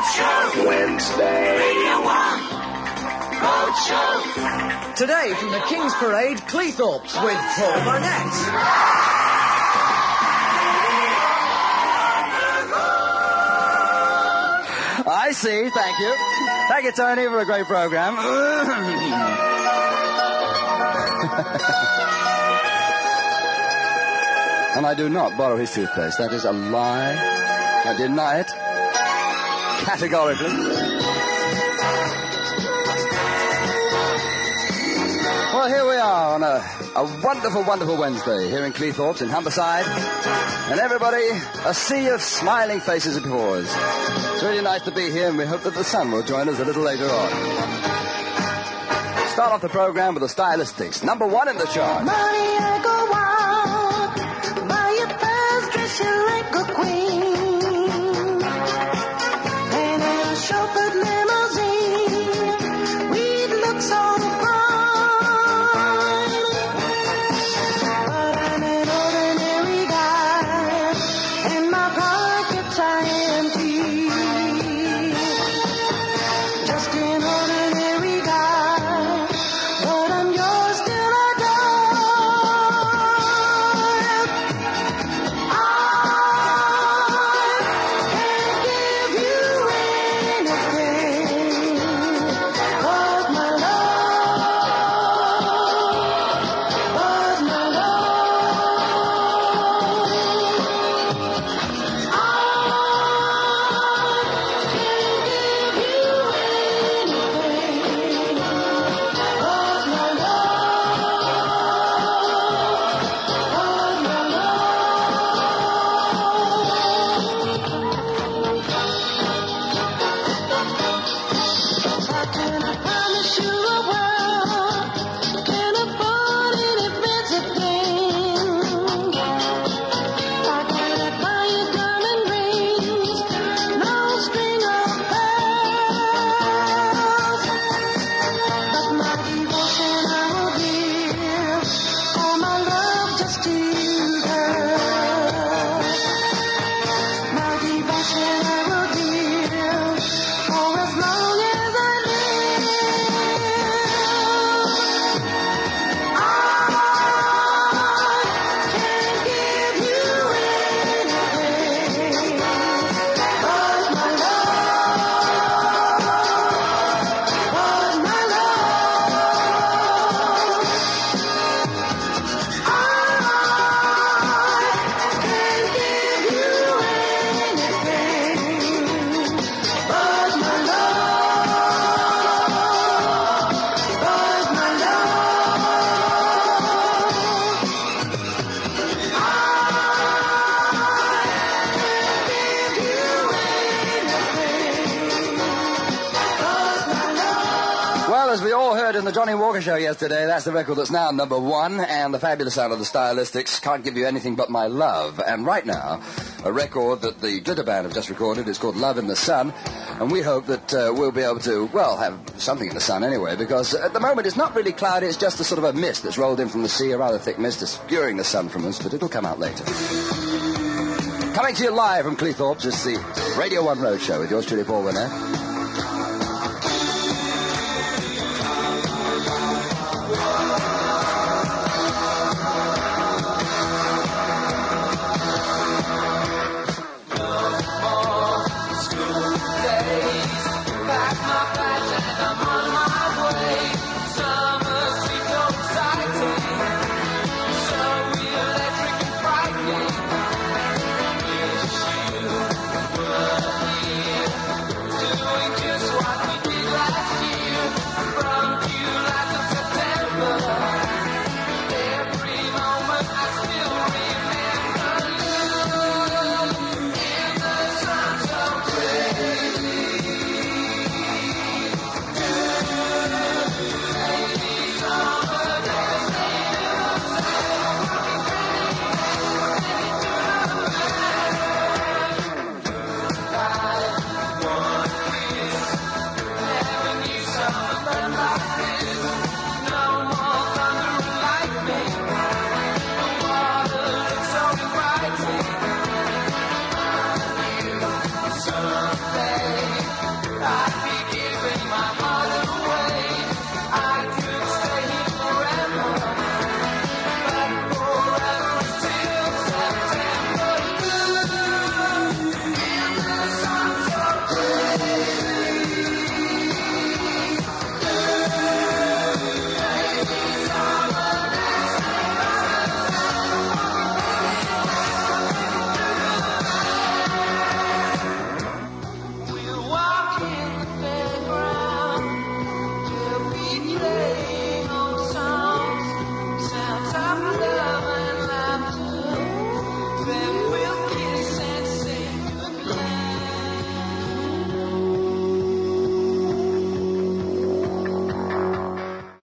Roadshow. Wednesday. Radio 1. Roadshow. Today from the King's Parade, Cleethorpes with Paul Burnett. I see, thank you. Thank you, Tony, for a great program. And I do not borrow his toothpaste. That is a lie. I deny it. Categorically. Well, here we are on a wonderful, wonderful Wednesday here in Cleethorpes in Humberside. And everybody, a sea of smiling faces before us. It's really nice to be here, and we hope that the sun will join us a little later on. Start off the program with the Stylistics, number 1 in the chart. Money I go wild, buy your first dress you like a queen, and in a chauffeured limousine, we'd look so fine. But I'm an ordinary guy, and my pockets are empty. Just an ordinary guy, but I'm yours till I die. I can't give you anything but my love, but my As we all heard in the Johnny Walker Show yesterday, that's the record that's now number 1, and the fabulous sound of the Stylistics, Can't Give You Anything But My Love. And right now, a record that the Glitter Band have just recorded, it's called Love in the Sun, and we hope that we'll be able to, well, have something in the sun anyway, because at the moment it's not really cloudy, it's just a sort of a mist that's rolled in from the sea, a rather thick mist obscuring the sun from us, but it'll come out later. Coming to you live from Cleethorpes, it's the Radio 1 Roadshow with yours truly, Paul Burnett.